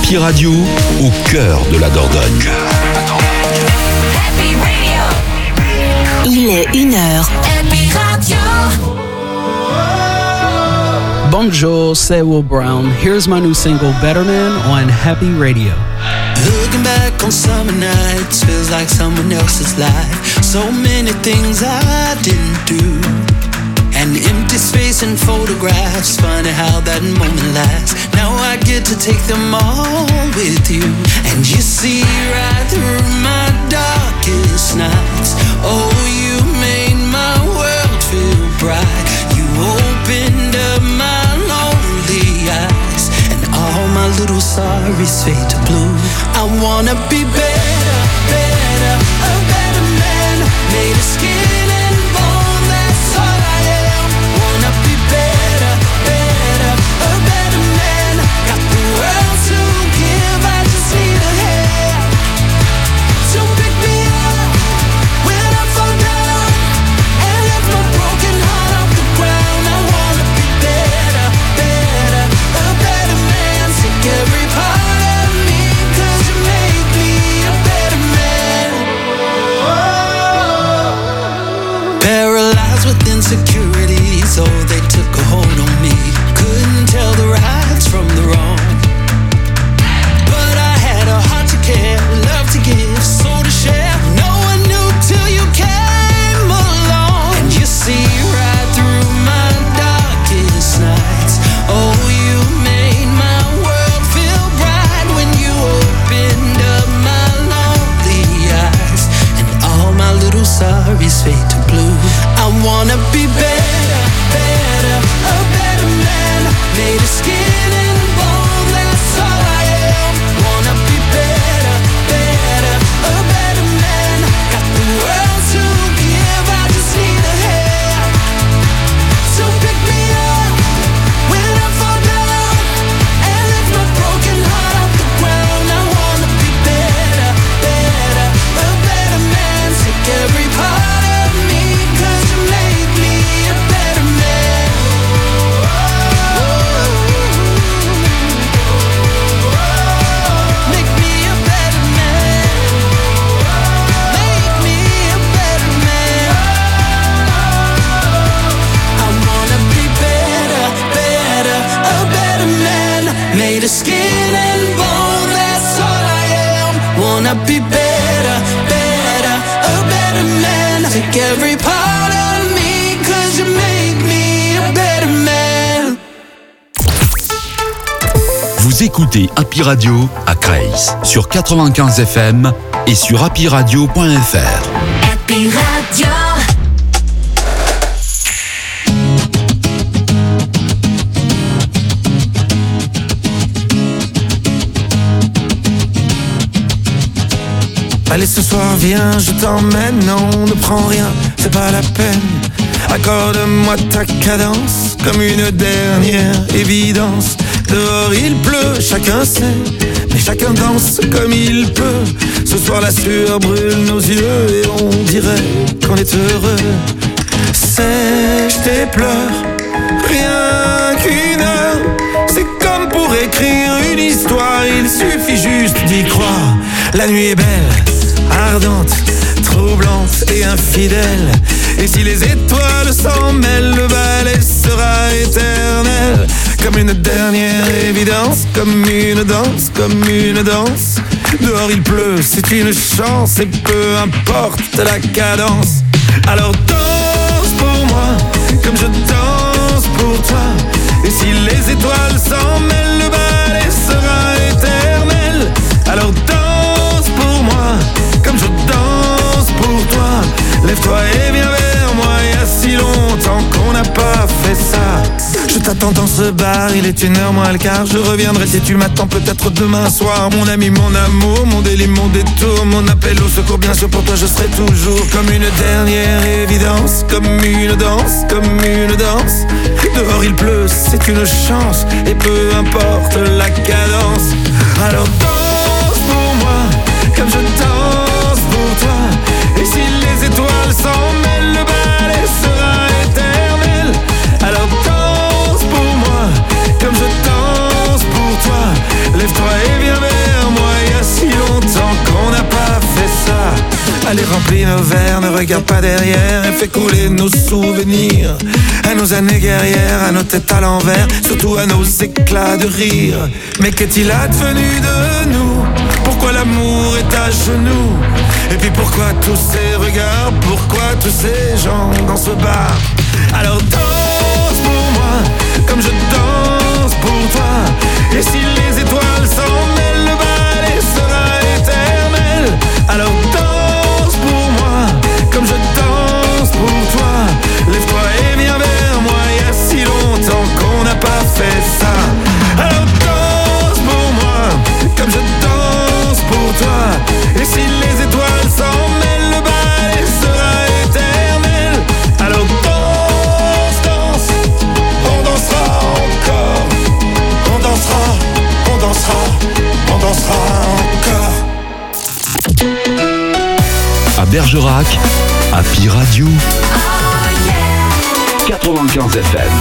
Happy Radio, au cœur de la Dordogne. Happy Radio. Il est 1h. Happy Radio. Bonjour, c'est Will Brown. Here's my new single, Better Man, on Happy Radio. Looking back on summer nights feels like someone else's life. So many things I didn't do. An empty space in photographs. Funny how that moment lasts. Now I get to take them all with you. And you see right through my darkest nights. Oh, you made my world feel bright. You opened up my lonely eyes. And all my little sorries fade to blue. I wanna be better, better, a better man. Made of skin and bone, that's all I am. Wanna be better, better, a better man. Got the world to give, I just need a hand. So pick me up when I fall down, and lift my broken heart off the ground. I wanna be better, better, a better man. Take every part of me, 'cause you make me a better man. Paralyzed with insecurities, oh, they took a hold on me. Couldn't tell the rights from the wrong. But I had a heart to care, love to give, soul to share. No one knew till you came along. And you see right through my darkest nights. Oh, you made my world feel bright when you opened up my lonely eyes. And all my little sorries fade to blue. I wanna be better, better, a better man. Made of skin and bone, that's all I am. Wanna be better, better, a better man. Got the world to give, I just need a hand. So pick me up when I fall down, and lift my broken heart off the ground. I wanna be better, better, a better man. Take every part of me, 'cause you make me a better man. Make me a better man. Make me a better man. I wanna be better, better, a better man. Made of skin and bone, that's all I am. Wanna be better, better, a better man. Take every part of me, 'cause you make me a better man. Vous écoutez Happy Radio à Creil, sur 95 FM et sur happyradio.fr. Happy Radio. Allez ce soir viens, je t'emmène, non ne prends rien, c'est pas la peine. Accorde-moi ta cadence, comme une dernière évidence. Dehors il pleut, chacun sait, mais chacun danse comme il peut. Ce soir la sueur brûle nos yeux et on dirait qu'on est heureux. Sèche tes pleurs, rien qu'une heure. C'est comme pour écrire une histoire, il suffit juste d'y croire. La nuit est belle, ardente, troublante et infidèle. Et si les étoiles s'en mêlent, le ballet sera éternel. Comme une dernière évidence, comme une danse, comme une danse. Dehors il pleut, c'est une chance, et peu importe la cadence. Alors danse pour moi, comme je danse pour toi. Et si les étoiles s'en mêlent, le ballet sera éternel. Alors danse pour moi, comme je danse pour toi. Lève-toi et viens vers moi, il y a si longtemps qu'on n'a pas fait ça. Je t'attends dans ce bar, il est 1h moins le quart. Je reviendrai si tu m'attends peut-être demain soir. Mon ami, mon amour, mon délit, mon détour, mon appel au secours, bien sûr pour toi je serai toujours. Comme une dernière évidence, comme une danse, comme une danse. Dehors il pleut, c'est une chance, et peu importe la cadence. Alors danse pour moi, comme je danse pour toi. Et si les étoiles s'en mêlent, le ballet sera éternel. Alors danse pour moi, comme je danse pour toi. Lève-toi et viens regarde pas derrière et fait couler nos souvenirs, à nos années guerrières, à nos têtes à l'envers, surtout à nos éclats de rire. Mais qu'est-il advenu de nous? Pourquoi l'amour est à genoux? Et puis pourquoi tous ces regards? Pourquoi tous ces gens dans ce bar? Alors danse pour moi, comme je danse pour toi. Et si les étoiles s'en mêlent, le ballet sera éternel. Alors danse pour moi, comme je danse pour toi. Lève-toi et viens vers moi, il y a si longtemps qu'on n'a pas fait ça. Alors danse pour moi, comme je danse pour toi. Et si les étoiles s'en mêlent, le ballet sera éternel. Alors danse, danse, on dansera encore. On dansera, on dansera, on dansera encore. À Bergerac, Happy Radio, 95 FM.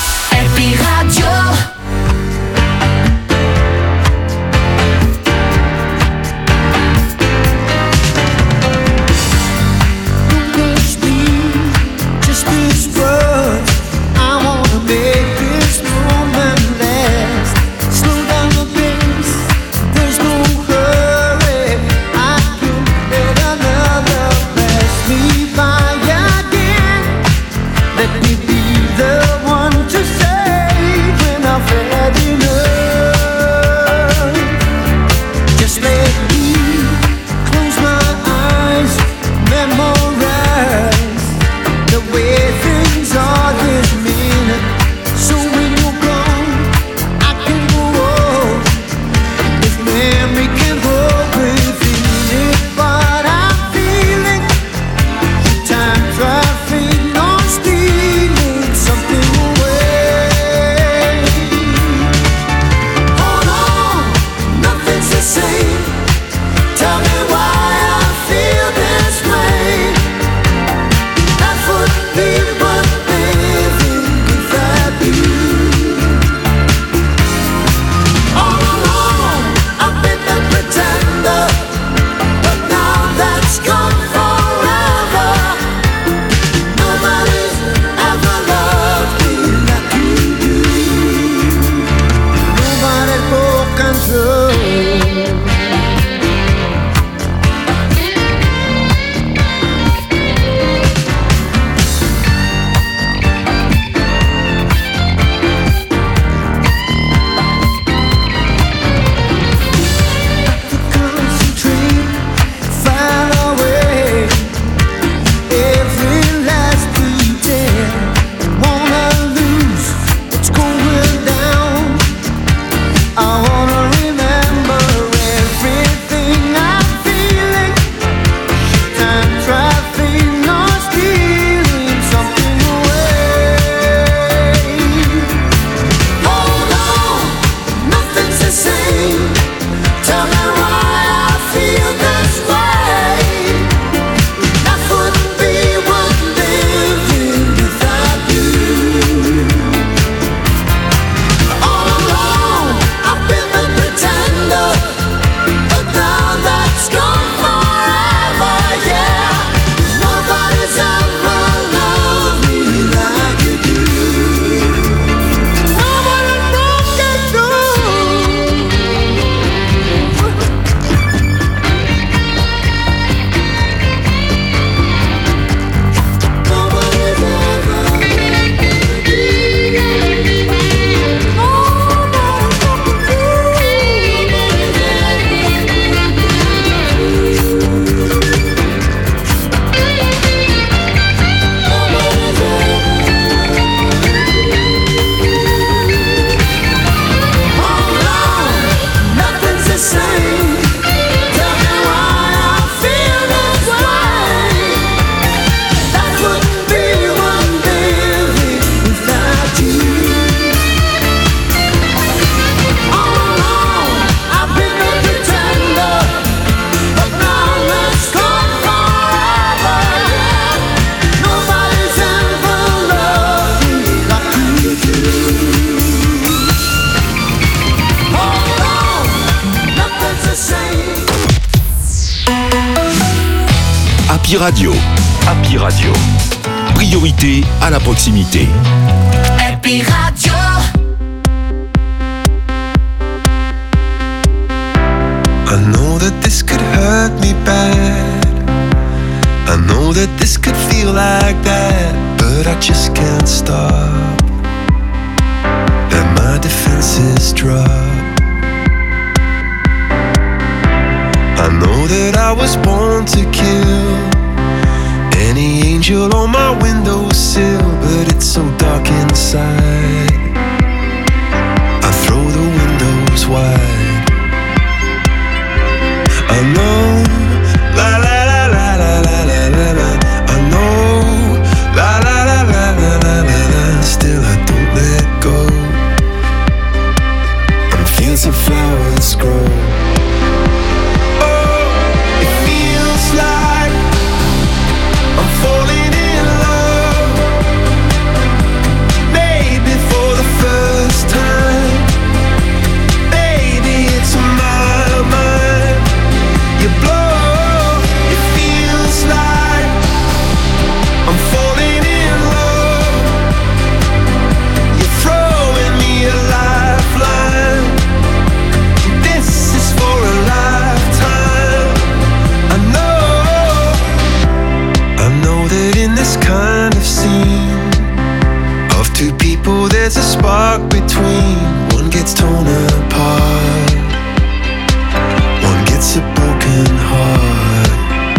Happy Radio. Happy Radio, Happy Radio. Priorité à la proximité. Happy Radio. I know that this could hurt me bad. I know that this could feel like that, but I just can't stop. Let my defenses drop. I know that I was born to kill any angel on my windowsill, but it's so dark inside. I throw the windows wide. I know, la la la la la la la la la. I know, la la la la la la la la. Still I don't let go. And fields of flowers grow. Oh, it feels like I'm falling in love. Maybe for the first time. Baby, it's my mind. You blow, it feels like I'm falling in love. You're throwing me a lifeline. This is for a lifetime. I know that in this kind of scene of two people there's a spark between. One gets torn apart, one gets a broken heart.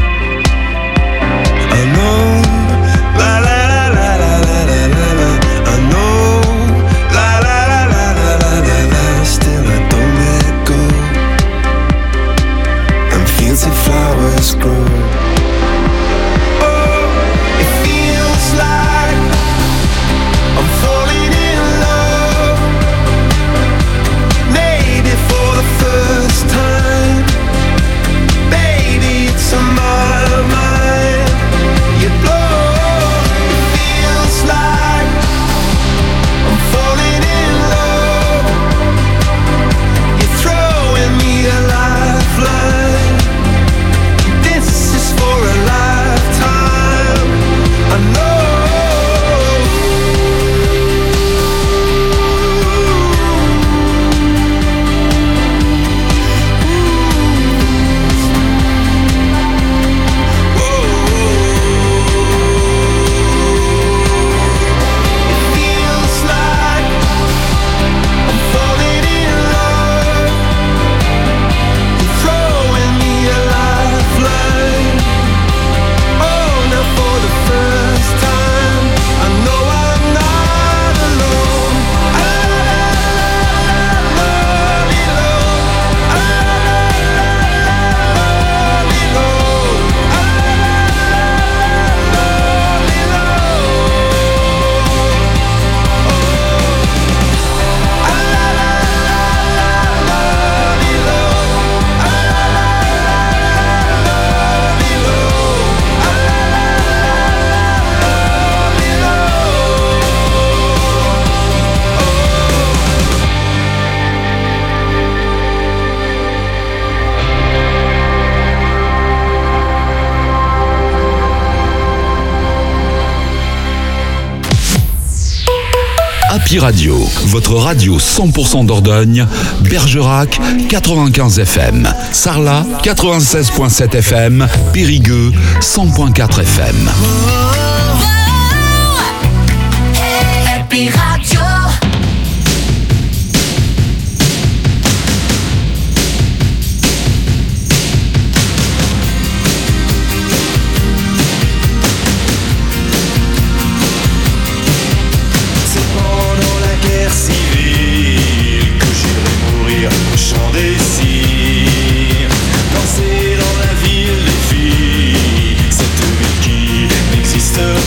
I know, la la la la la la la la la. I know, la la la la la la la la. Still I don't let go. And fields of flowers grow. Oh, it feels like I'm falling in love. Maybe for the first time. Baby, it's on my mind. You blow, it feels like I'm falling in love. You're throwing me a lifeline. This is for a lifetime. I know. Feels like I'm falling in love. You're throwing me a lifeline. Oh, now for the first time, I know I'm not alone. Happy Radio, votre radio 100% Dordogne, Bergerac 95 FM, Sarlat 96.7 FM, Périgueux 100.4 FM. Happy Radio. C'est pendant la guerre civile que j'irai mourir au champ des cires. Danser dans la ville des filles, cette ville qui n'existe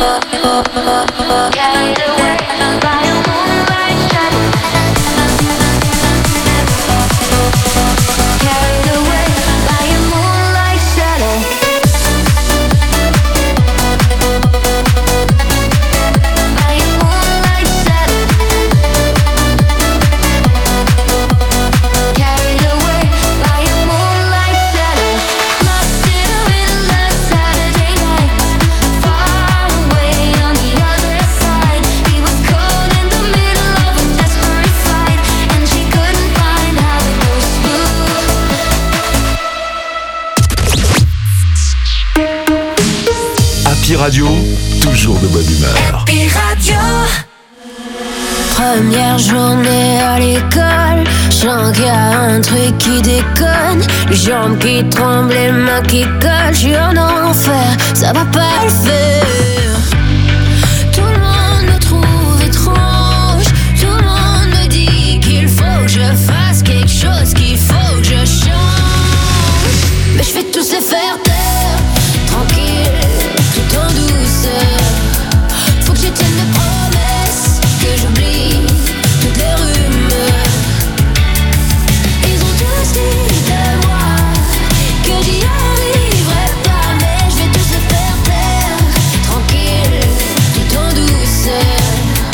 Radio, toujours de bonne humeur. Happy Radio. Première journée à l'école, je sens qu'il y a un truc qui déconne. Les jambes qui tremblent, les mains qui collent. Je suis en enfer, ça va pas le faire. Tout le monde me trouve étrange. Tout le monde me dit qu'il faut que je fasse quelque chose, qu'il faut que je change. Mais je vais tous les faire taire, tranquille, tout en douceur. Faut que je tienne mes promesses, que j'oublie toutes les rumeurs. Ils ont tous dit de moi que j'y arriverai pas, mais je vais tous les faire taire, tranquille, tout en douceur.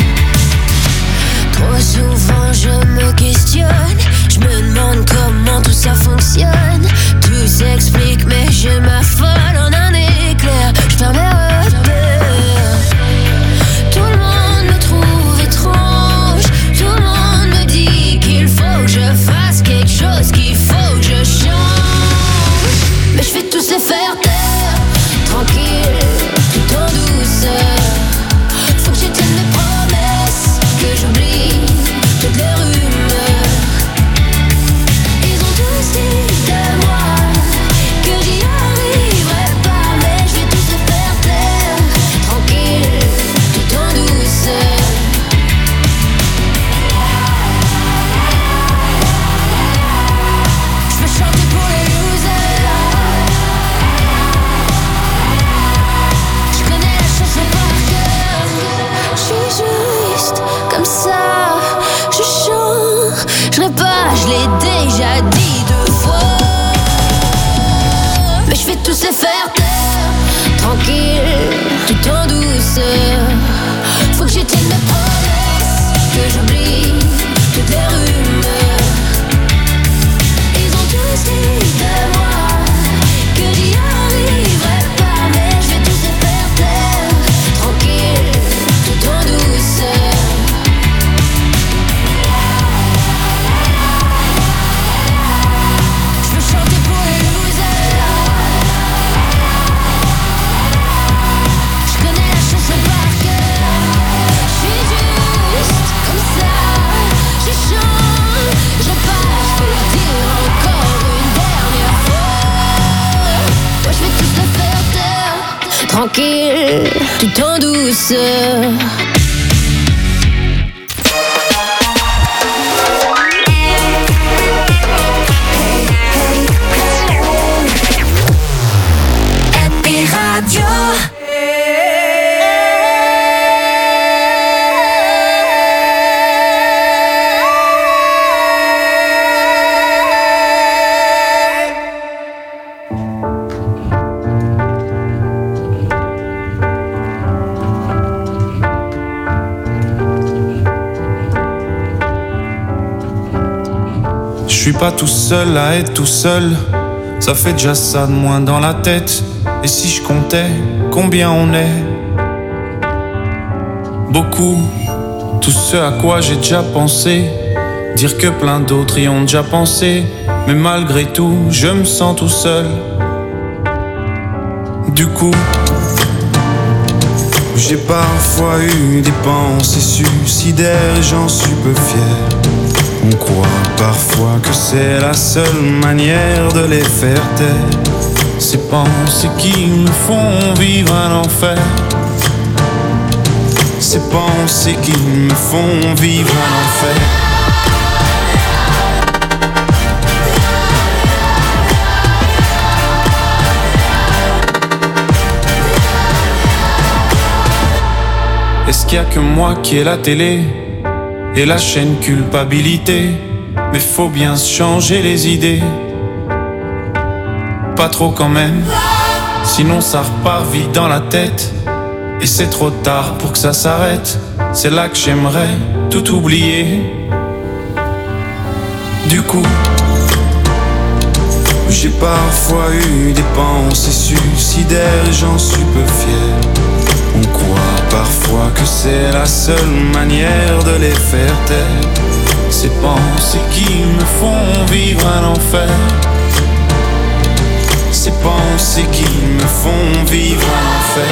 Trop souvent je me questionne, je me demande comment tout ça fonctionne. Tout s'explique mais je m'affole en un éclair. Je ferme les repères. Tout le monde me trouve étrange. Tout le monde me dit qu'il faut que je fasse quelque chose, qu'il faut que je change. Mais je vais tous les faire taire, tranquille, tout en douceur. Faut que je tienne mes promesses, que j'oublie toutes les rumeurs. Ils ont tous dit de moi que j'y arriverai pas, mais je vais tous les faire taire, tranquille, tout en douceur. Je veux chanter pour les losers. Je connais la chanson par cœur. Je suis juste comme ça. Je changerai pas, je l'ai déjà dit 2 fois. Mais je vais tous les faire taire, tranquille, tout en douceur. Faut que je tienne mes promesses, que j'oublie toutes les rumeurs. Ils ont tous dit de moi que j'y arriverai pas, mais je vais tous les faire taire, tranquille, tout en douceur. Je veux chanter pour les losers. Je connais la chanson par cœur. Je suis juste comme ça. Je chante, je passe, je vais le dire encore une dernière fois. Moi je vais tous le faire taire, tranquille, tout en douceur. Happy Radio. Je suis pas tout seul à être tout seul, ça fait déjà ça de moins dans la tête. Et si je comptais combien on est? Beaucoup, tout ce à quoi j'ai déjà pensé. Dire que plein d'autres y ont déjà pensé, mais malgré tout, je me sens tout seul. Du coup, j'ai parfois eu des pensées suicidaires et j'en suis peu fier. On croit parfois que c'est la seule manière de les faire taire. Ces pensées qui me font vivre un enfer. Ces pensées qui me font vivre un enfer. Est-ce qu'il y a que moi qui ai la télé et la chaîne culpabilité? Mais faut bien se changer les idées. Pas trop quand même, sinon ça repart vite dans la tête. Et c'est trop tard pour que ça s'arrête. C'est là que j'aimerais tout oublier. Du coup, j'ai parfois eu des pensées suicidaires et j'en suis peu fier. On croit parfois que c'est la seule manière de les faire taire. Ces pensées qui me font vivre un enfer. Ces pensées qui me font vivre un enfer.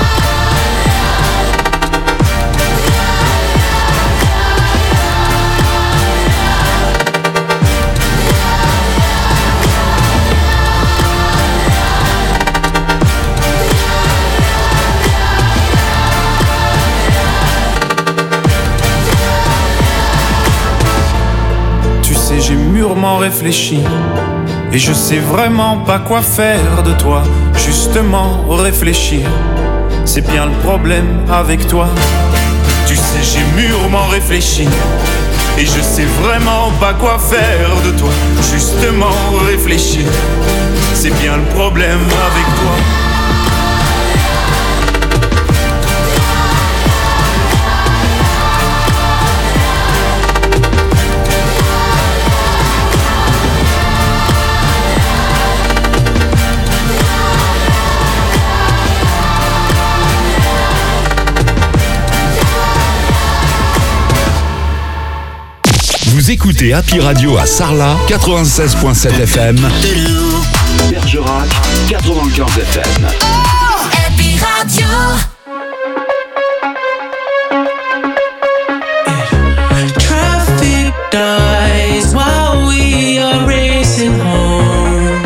J'ai mûrement réfléchi et je sais vraiment pas quoi faire de toi. Justement réfléchir, c'est bien le problème avec toi. Tu sais j'ai mûrement réfléchi et je sais vraiment pas quoi faire de toi. Justement réfléchir, c'est bien le problème avec toi. Vous écoutez Happy Radio à Sarlat, 96.7 FM. Bergerac, 95 FM. Oh, Happy Radio. Traffic dies while we are racing home.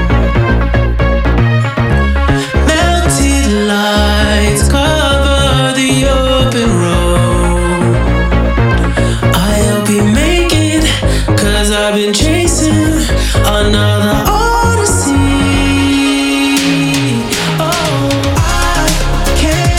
Melted lights cover the open road. I'll be making, 'cause I've been chasing another odyssey. Oh, I can't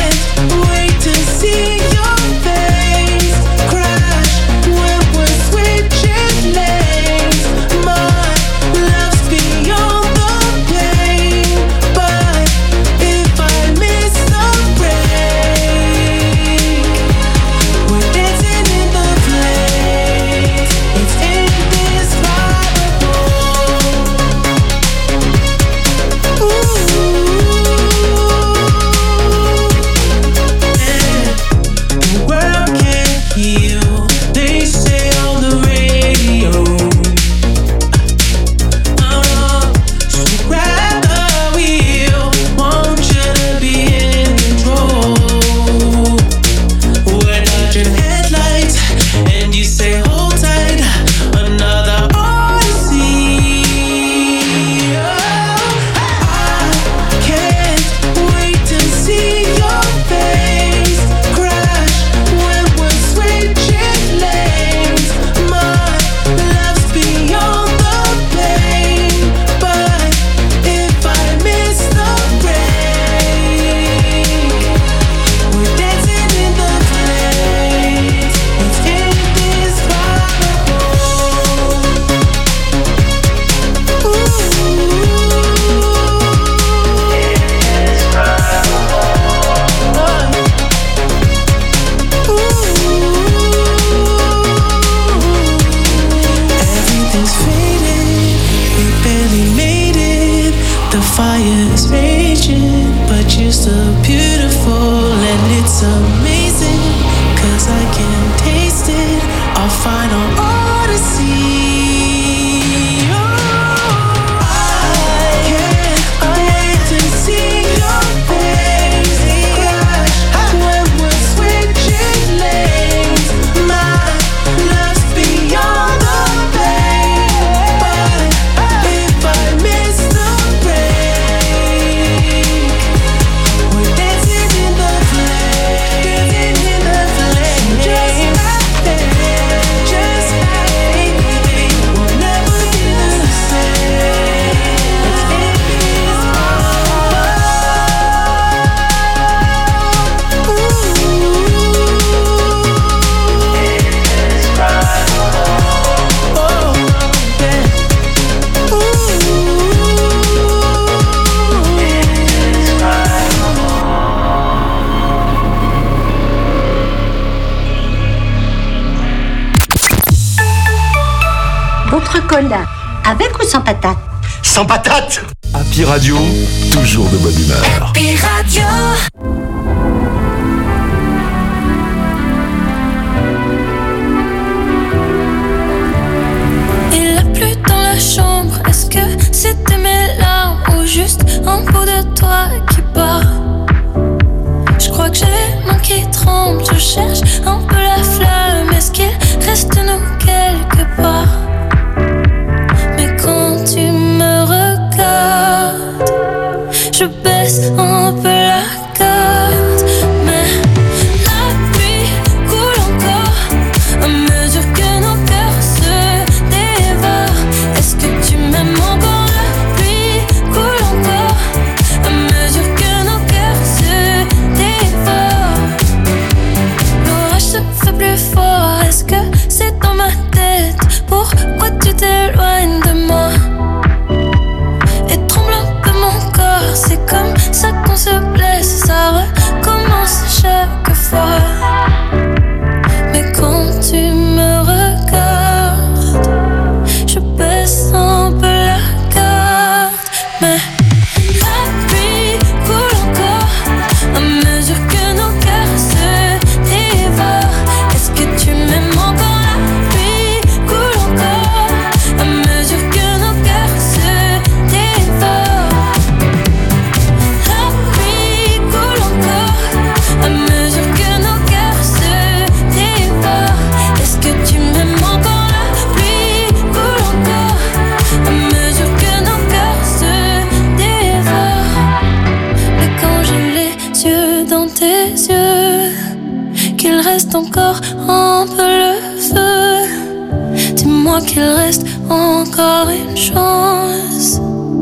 sucre-cola. Avec ou sans patate? Sans patate. Happy Radio, toujours de bonne humeur. Happy Radio. Il a plu dans la chambre. Est-ce que c'était mes larmes ou juste un bout de toi qui bat? Je crois que j'ai les mains qui tremblent. Je cherche un peu la flamme. Est-ce qu'il reste nous quelque part? Mais quand tu me regardes, je baisse un peu la garde. Mais la pluie coule encore à mesure que nos cœurs se dévorent. Est-ce que tu m'aimes encore? La pluie coule encore à mesure que nos cœurs se dévorent. L'orage se fait plus fort. Est-ce que c'est dans ma tête? Pourquoi tu t'éloignes de moi? Et tremble un peu mon corps. C'est comme ça qu'on se blesse. Ça recommence chaque fois. Mais quand tu me regardes, je baisse un peu la garde. Mais la pluie coule encore à mesure que nos cœurs se dévorent. Est-ce que tu m'aimes encore? La pluie coule encore à mesure que nos cœurs se dévorent. La pluie coule encore à mesure que nos cœurs se dévorent. Est-ce que tu m'aimes encore? La pluie coule encore à mesure que nos cœurs se dévorent. Mais quand j'ai les yeux dans tes yeux, qu'il reste encore un peu le feu, dis-moi qu'il reste encore une chance.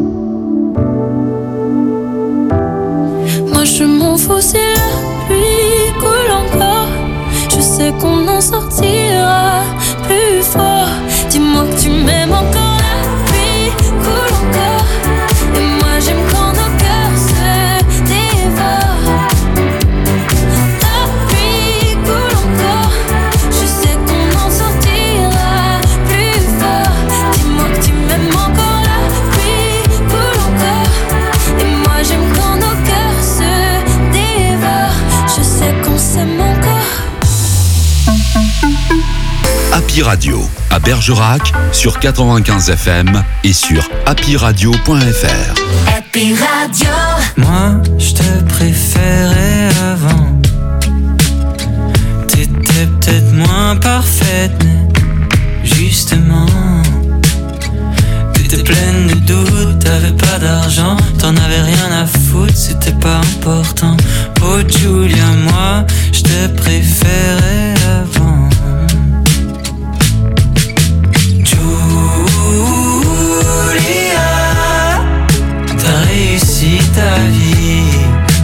Moi je m'en fous si la pluie coule encore. Je sais qu'on en sortira plus fort. Dis-moi que tu m'aimes encore. La pluie coule encore. Et moi j'aime quand nos cœurs se dévorent. La pluie coule encore. Je sais qu'on en sortira plus fort. Dis-moi que tu m'aimes encore. La pluie coule encore. Et moi j'aime quand nos cœurs se dévorent. Je sais qu'on s'aime encore. Happy Radio, à Bergerac, sur 95 FM et sur happyradio.fr. Happy Radio. Moi, je te préférais avant. T'étais peut-être moins parfaite, mais justement, t'étais pleine de doutes, t'avais pas d'argent, t'en avais rien à foutre, c'était pas important. Oh Julia, moi, je te préférais avant. Julia, t'as réussi ta vie.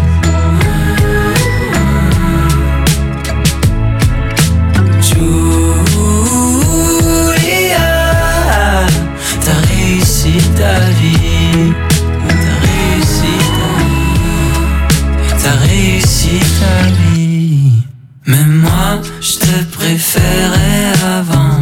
Julia, t'as réussi ta vie. T'as réussi ta vie. T'as réussi ta vie. Mais moi, je te préférais avant.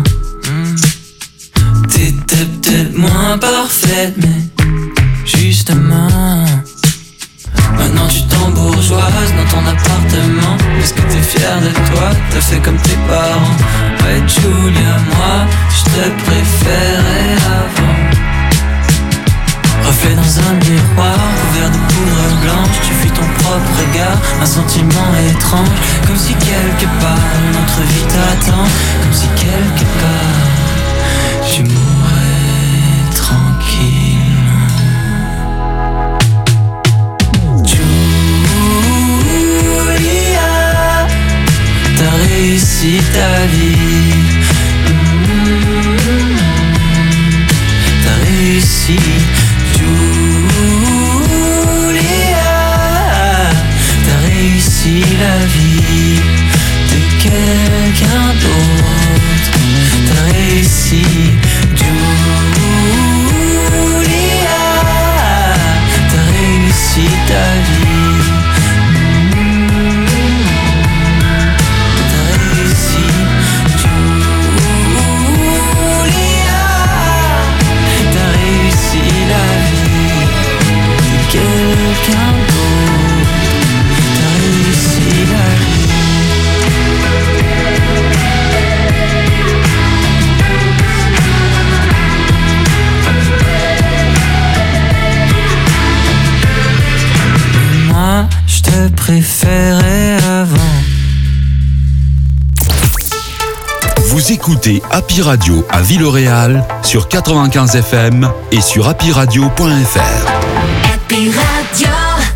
T'étais peut-être moins parfaite, mais justement, maintenant tu t'embourgeoises dans ton appartement. Est-ce que t'es fière de toi? T'as fait comme tes parents. Ouais Julia, moi je te préférais avant. Reflet dans un miroir couvert de poudre blanche, tu fuis ton propre regard, un sentiment étrange. Comme si quelque part une autre vie t'attend. Comme si quelque part tu mourrais tranquille. Julia, t'as réussi ta vie. T'as réussi. Julia, t'as réussi la vie de quelqu'un d'autre. T'as réussi. Julia, quelqu'un d'autre. T'as réussi la vie. Moi, je te préférais avant. Vous écoutez Happy Radio à Villeréal sur 95 FM et sur happyradio.fr. Happy Radio.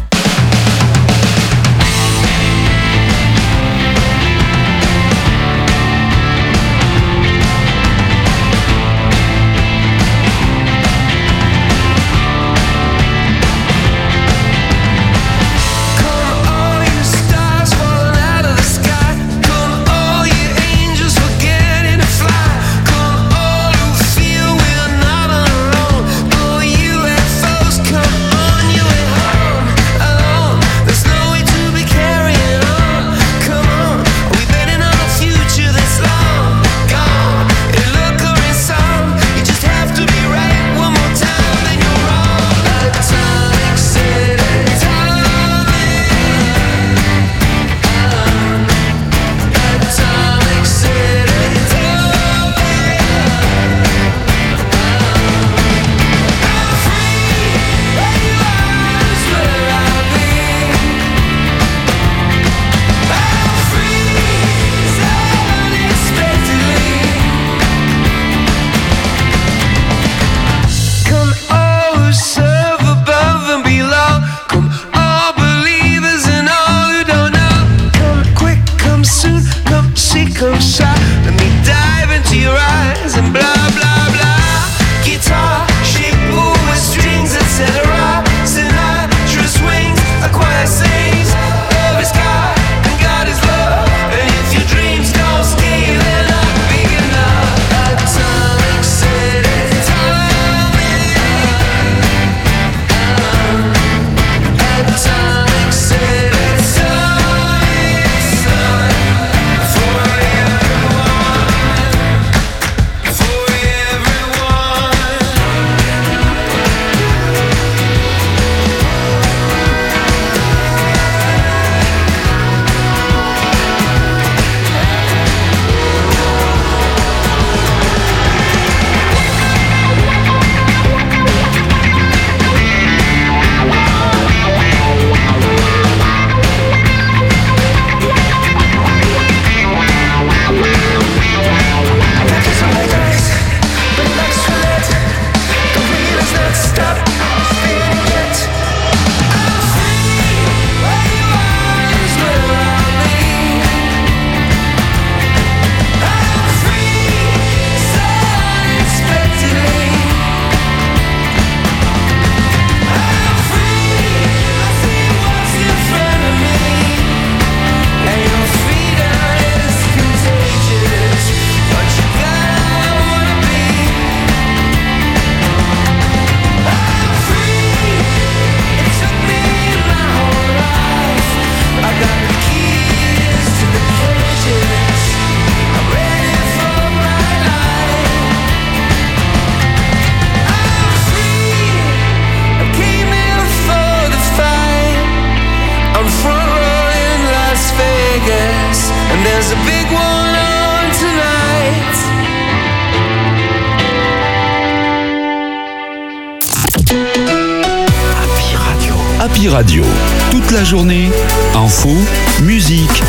Happy Radio, toute la journée, info, musique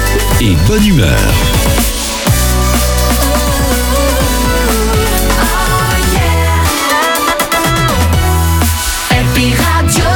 et bonne humeur. Happy Radio.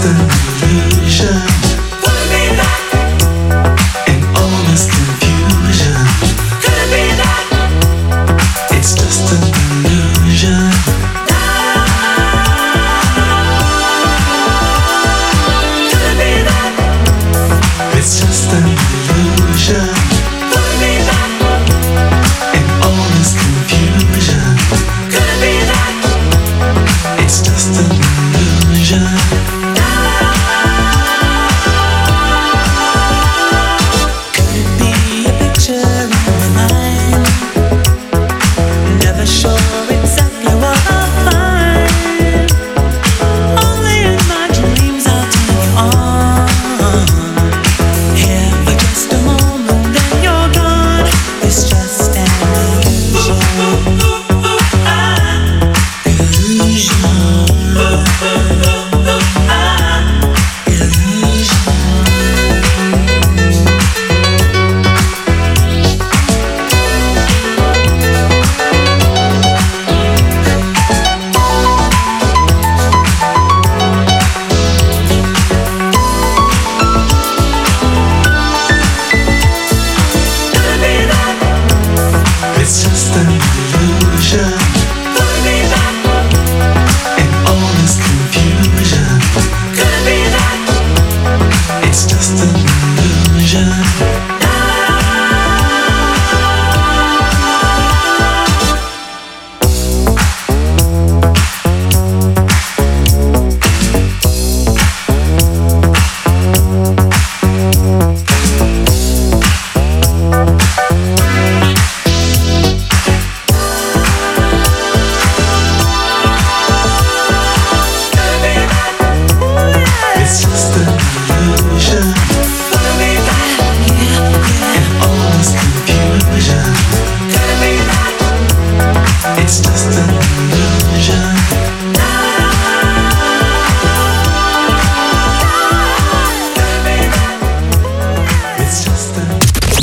just an illusion. Could it be that? In all this confusion, Could it be that? it's just an illusion. Could it be that? It's just an illusion. Could it be that? In all this confusion, Could it be that? it's just an illusion. Could it be a picture in my mind? Never sure exactly what I'll find. Only in my dreams I'll take you on. Here for just a moment, then you're gone. It's just an illusion. It's just an illusion. Could it be that? In all this confusion, Could it be that? it's just an illusion. It's just an illusion. Could it be that? In all this confusion, Could it be that? it's just an illusion. It's just an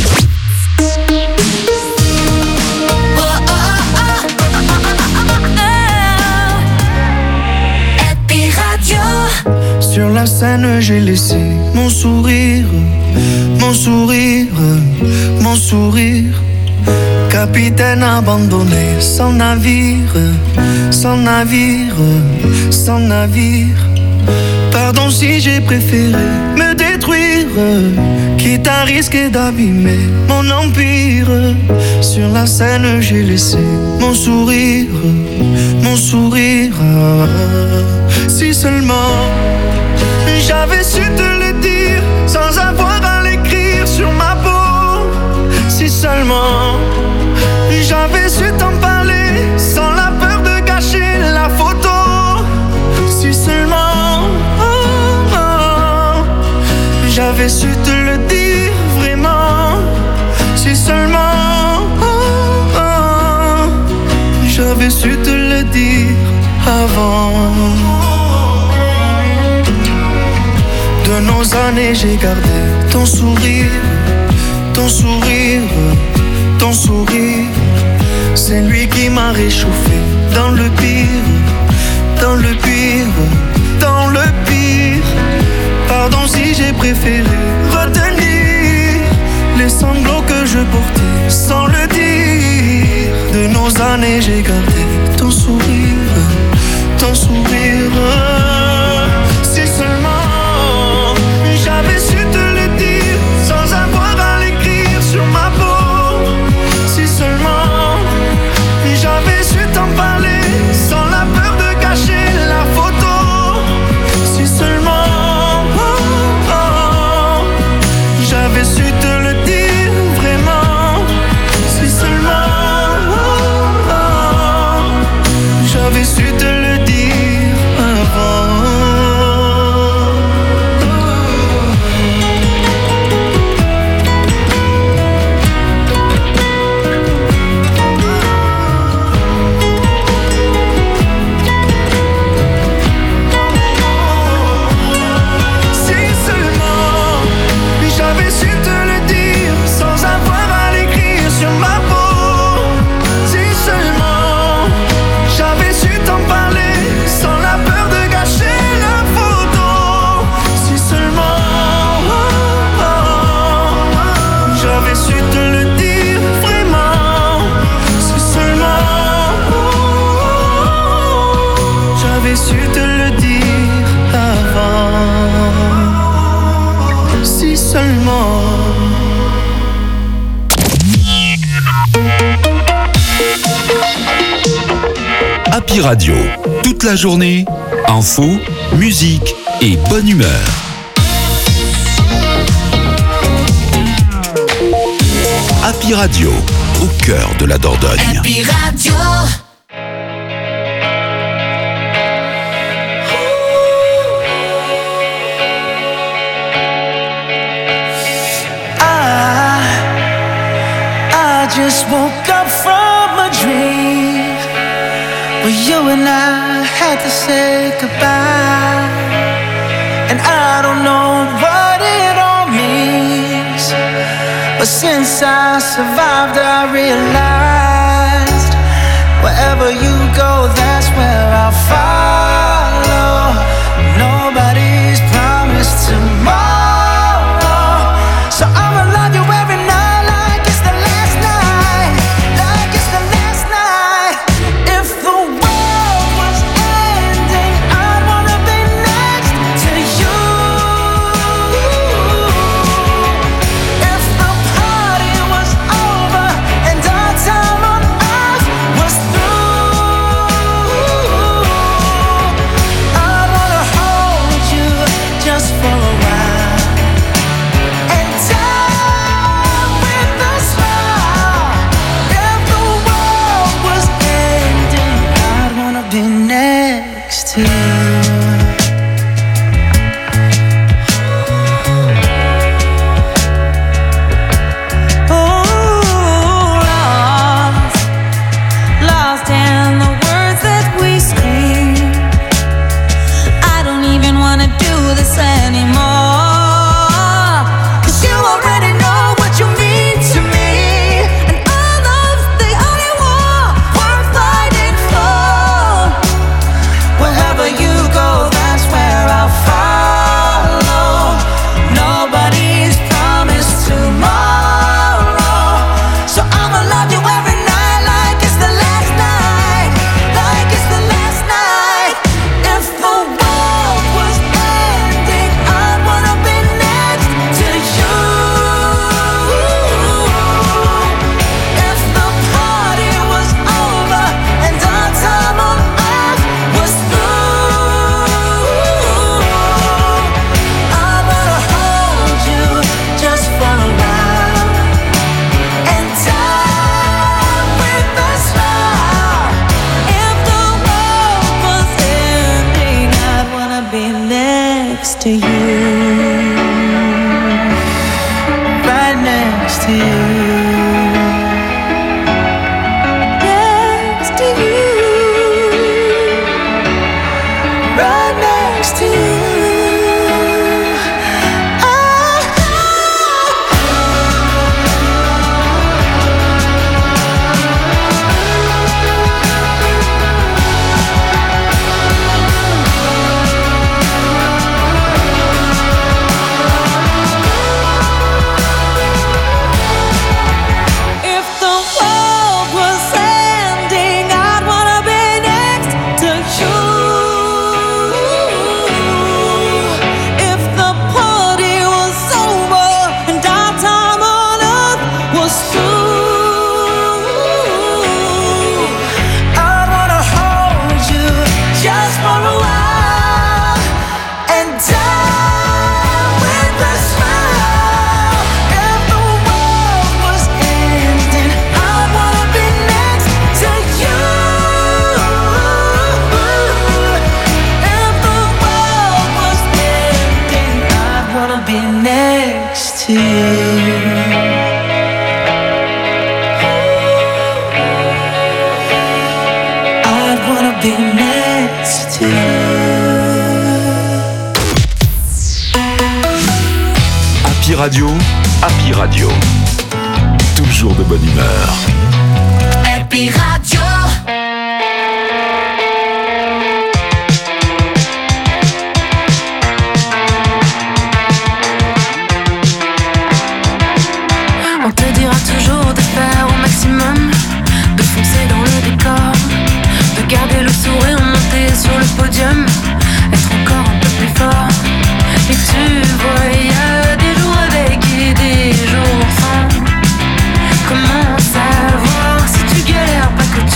Happy Radio. Sur la scène, j'ai laissé mon sourire, mon sourire, mon sourire. Capitaine abandonné, sans navire, sans navire, sans navire. Pardon si j'ai préféré me détruire, quitte à risquer d'abîmer mon empire. Sur la scène, j'ai laissé mon sourire, mon sourire. Si seulement j'avais su te le dire sans avoir à l'écrire sur ma peau. Si seulement j'avais su t'en parler sans la peur de gâcher la photo. Si seulement j'avais su te le dire vraiment. Si seulement j'avais su te le dire avant. De nos années j'ai gardé ton sourire, ton sourire, ton sourire. C'est lui qui m'a réchauffé dans le pire, dans le pire, dans le pire. Pardon si j'ai préféré retenir les sanglots que je portais sans le dire. De nos années j'ai gardé ton sourire, ton sourire. Si seulement j'avais su te le dire sans avoir à l'écrire sur ma peau. Si seulement j'avais su t'en parler sans la peur de gâcher la photo. Si seulement Happy Radio. Toute la journée, info, musique et bonne humeur. Happy Radio, au cœur de la Dordogne. Happy Radio. I just woke up from a dream where you and I had to say goodbye, and I don't know what it all means, but since I survived I realized wherever you go, that's where I'll follow. Nobody's promised tomorrow, so I'ma love you every night. Radio, Happy Radio. Toujours de bonne humeur. Happy Radio. On te dira toujours de faire au maximum, de foncer dans le décor, de garder le sourire monté sur le podium, être encore un peu plus fort. Et tu vois, il y a des jours avec et des jours sans. Comment savoir si tu galères pas que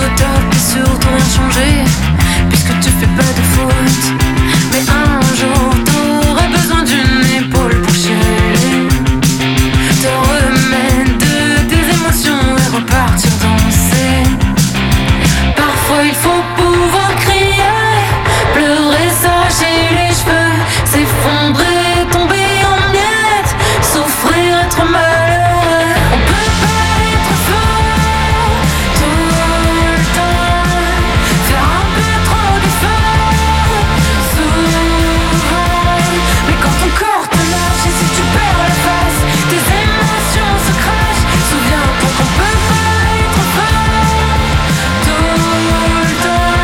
au top et surtout rien changer, puisque tu fais pas de faute. Mais un jour t'auras besoin d'une épaule pour chialer, te remettre de tes émotions et repartir danser. Parfois il faut pouvoir crier, pleurer, s'arracher les cheveux, s'effondrer, tomber en miettes, souffrir, être malheureux. On peut pas être fort tout le temps, faire un peu trop d'efforts souvent. Mais quand ton corps te lâche et si tu perds la face, tes émotions se crachent. Souviens-toi qu'on peut pas être fort tout le temps.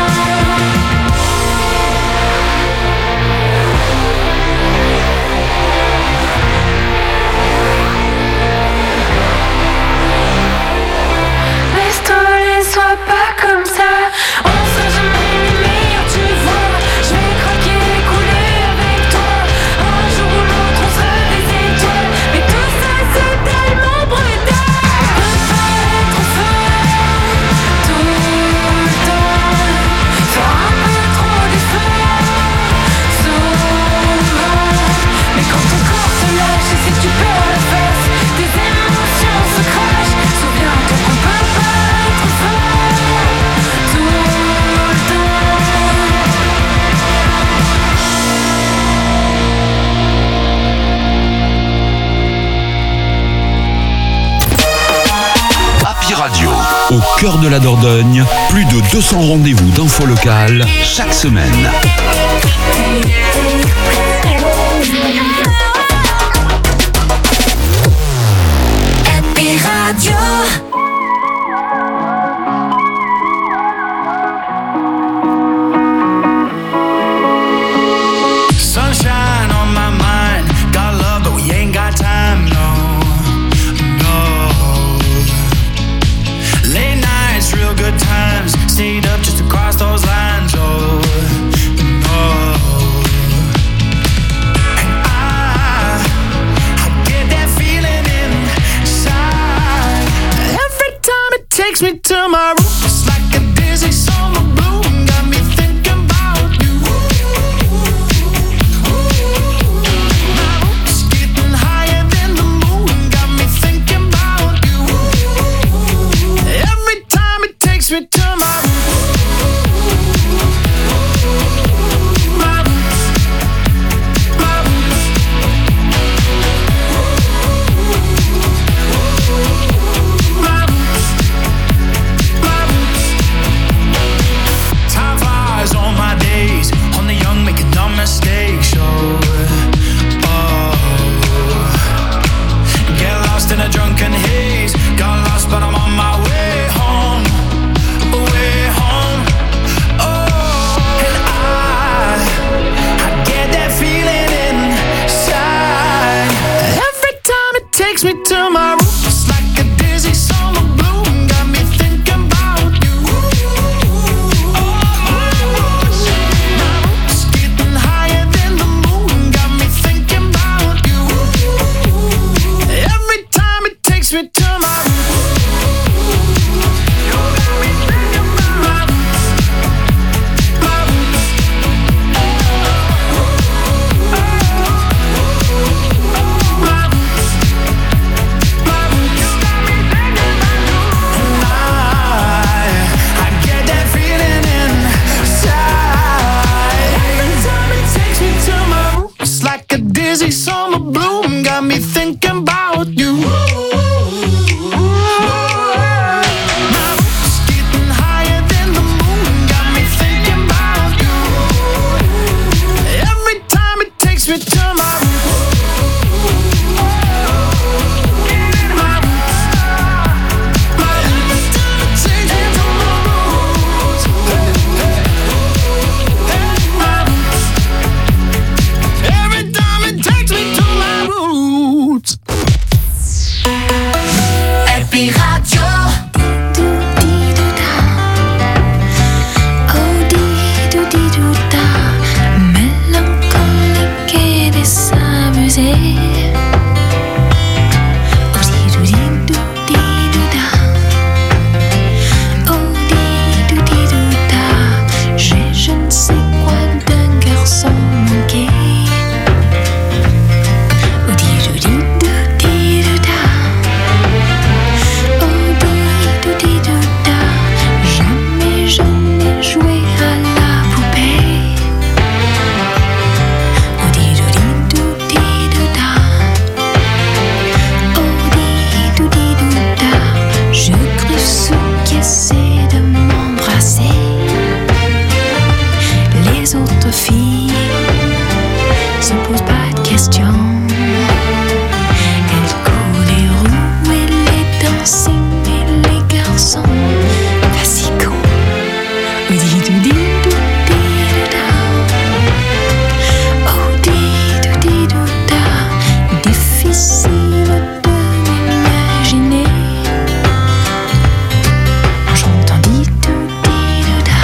Laisse-toi, sois pas comme ça. On sera jamais les meilleurs, tu vois. Je vais craquer, couler avec toi. Un jour ou l'autre, on sera des étoiles. Mais tout ça, c'est tellement brutal. On peut pas être fort tout le temps, faire un peu trop d'efforts souvent. Mais quand ton corps te lâche et si tu perds la face, tes émotions se crachent. Souviens-toi qu'on peut pas être fort tout le temps. Happy Radio, au cœur de la Dordogne, plus de 200 rendez-vous d'infos locales chaque semaine. Happy Radio. Sunshine on my mind, got love but we ain't got time, no, no. Late nights, real good times, stayed up just to cross those lines, oh, no. And I get that feeling inside. Every time it takes me to my roots, like a dizzy summer bloom, got me thinking about you. My roots getting higher than the moon, got me thinking about you. Every time it takes me to my roots, my roots, my roots, my roots, my roots. Time flies on my days, on the young making dumb mistakes, sure. Oh, get lost in a drunken haze, got lost but I'm on my way home, way les autres filles se posent pas de questions. Elle court les roues et les dancing et les garçons fatigants. Difficile de m'imaginer. J'entends di-do-di-do-da.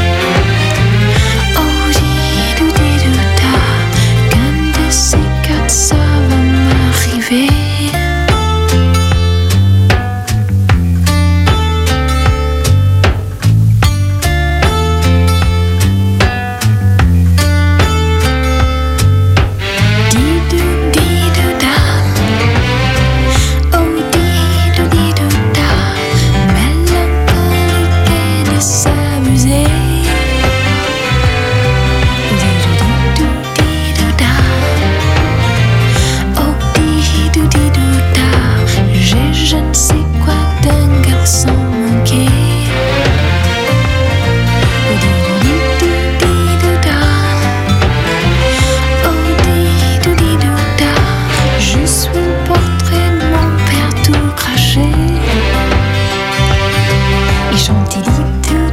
Oh di-do-di-do-da. Qu'un de ces quatre ça va m'arriver. Il chante